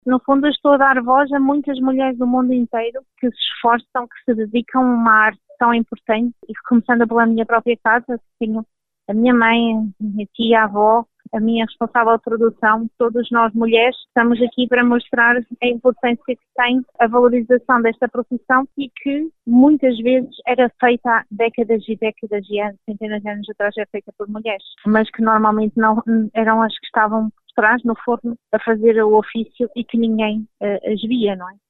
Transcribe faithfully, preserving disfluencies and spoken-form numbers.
No fundo, eu estou a dar voz a muitas mulheres do mundo inteiro que se esforçam, que se dedicam a uma arte tão importante, e começando pela minha própria casa, tenho a minha mãe, a minha tia, a avó, a minha responsável de produção, todas nós mulheres estamos aqui para mostrar a importância que tem a valorização desta profissão e que muitas vezes era feita há décadas e décadas e anos, centenas de anos atrás, era feita por mulheres, mas que normalmente não eram as que estavam por trás, no forno, a fazer o ofício e que ninguém uh, as via, não é?